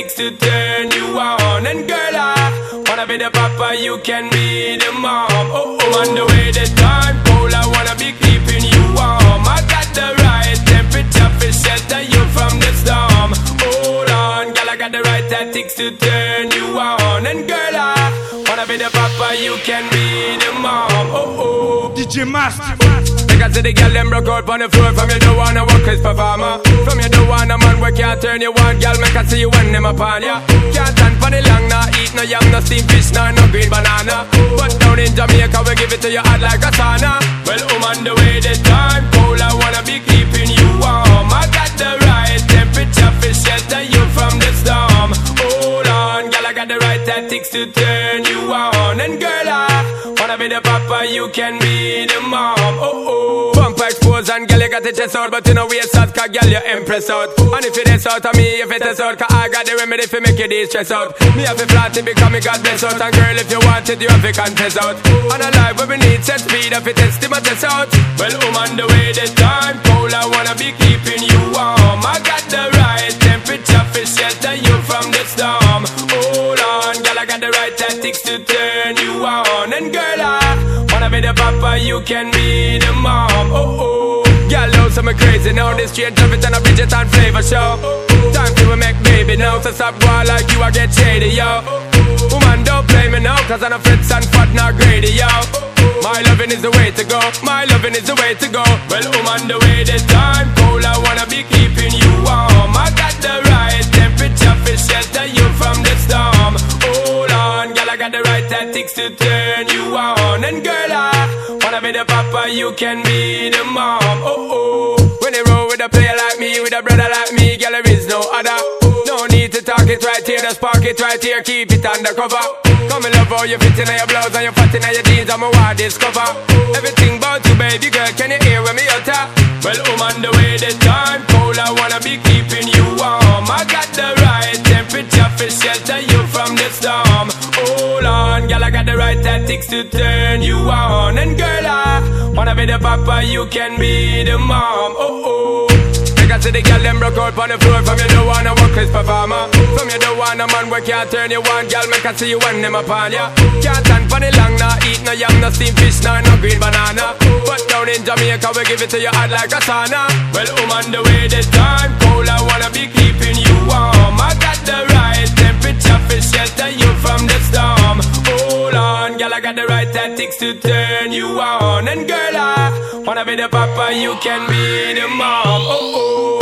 tactics to turn you on. And girl, I wanna be the papa, you can be the mom. Oh, oh, on the way the time cold, I wanna be keeping you warm. I got the right temperature for shelter you from the storm. Hold on, girl, I got the right tactics to turn you on. And girl, I wanna be the papa, you can be the mom. Oh, oh, DJ Master. I see the girl them broke out on the floor. From you don't wanna work as performer. From you don't want a man where can't turn you on. Girl, make I see you when them upon ya. Can't stand for the long, nah eat no yam, no steamed fish, nah no green banana. But down in Jamaica we give it to you hot like a sauna. Well, on the way the time cold, I wanna be keeping you warm. I got the right temperature for shelter you from the storm. Hold on, girl, I got the right tactics to turn you on. And girl, I wanna be the papa, you can be the mom. Oh, oh. Bumper expose and girl, you got the chest out, but you know we out, cause girl, you impress out. And if it is out of me, if it is out, cause I got the remedy for make you de-stress out. Me have to flat it because me God bless out. And girl, if you want it, you have to confess out. And a life where we need set speed, if it is to my test out. Well, on the way the time cold, I wanna be keeping you warm. I got the right temperature for shelter you from the storm. Hold on, girl, I got the right tactics to turn you on. And girl, I wanna be the papa, you can be the mom. Oh, oh. Girl, know some crazy now. This straight love it and a Bridget and flavor show. Time to make baby now. So stop going like you, I get shady, yo. Woman, don't play me now, cause I'm a fritz and fat, not greedy, yo. My loving is the way to go. My loving is the way to go. Well, on the way the time cold, I wanna be keeping you warm. I got the right temperature for shelter you from the storm. Hold on, girl, I got the right tactics to turn you on. And girl, I wanna be the papa, you can be the mom. Oh, oh. When you roll with a player like me, with a brother like me, girl, there is no other. No need to talk it right here, just park it right here, keep it undercover. Come and love how you fit in your blouse and you fat in your jeans, I'm a wild discover. Everything about you, baby girl, can you hear when me utter? Well, on the way the time cold, I wanna be keeping you warm. I got the right temperature for shelter you from the storm. Hold on, girl, I got the right tactics to turn you on. And girl, I wanna be the papa, you can be the mom. Oh, oh. I see the girl them broke out on the floor. From you don't wanna work as performer. From you don't want a man where can't turn you on. Girl, make I see you when them upon ya. Can't stand for the long, nah eat no yam, no steamed fish, nah no green banana. But down in Jamaica we give it to you hot like a sauna. Well, on the way the time cold, I wanna be keeping you warm. I got the right temperature for shelter you from the storm. Hold on, girl, I got the right tactics to turn you on. And girl, I wanna be the papa, you can be the mom. Oh, oh.